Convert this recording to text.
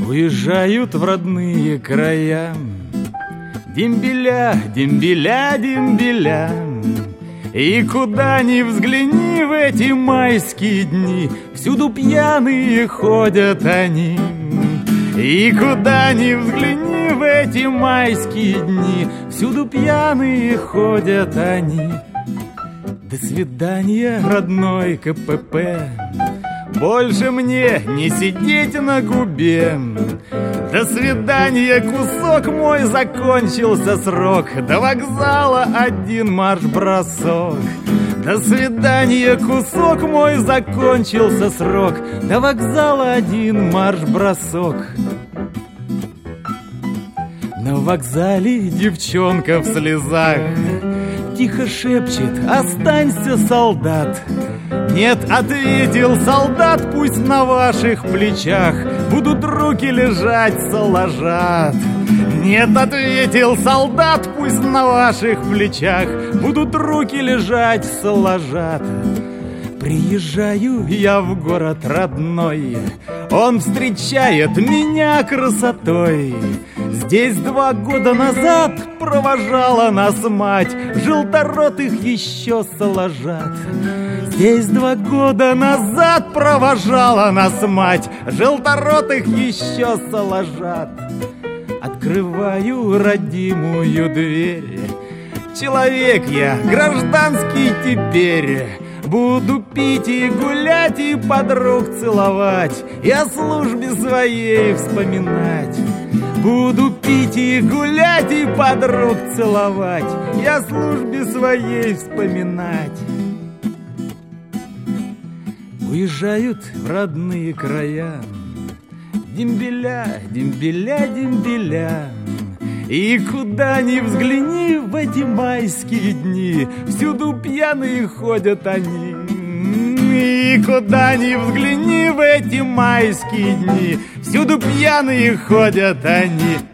Уезжают в родные края дембеля, дембеля, дембеля. И куда ни взгляни в эти майские дни, всюду пьяные ходят они. И куда ни взгляни в эти майские дни, всюду пьяные ходят они. До свидания, родной КПП, больше мне не сидеть на губе. До свидания, кусок мой, закончился срок. До вокзала один марш-бросок. До свидания, кусок мой, закончился срок. До вокзала один марш-бросок. На вокзале девчонка в слезах тихо шепчет: останься, солдат. Нет, ответил солдат, пусть на ваших плечах будут руки лежать, соложат. Нет, ответил солдат, пусть на ваших плечах будут руки лежать, соложат. Приезжаю я в город родной, он встречает меня красотой. Здесь 2 года назад провожала нас мать, желторотых еще соложат. Здесь 2 года назад провожала нас мать, желторотых еще соложат. Открываю родимую дверь, человек я гражданский теперь. Буду пить и гулять, и подруг целовать, и о службе своей вспоминать. Буду пить и гулять, и подруг целовать, и о службе своей вспоминать. Уезжают в родные края дембеля, дембеля, дембеля. И куда ни взгляни в эти майские дни, всюду пьяные ходят они. И куда ни взгляни в эти майские дни, всюду пьяные ходят они.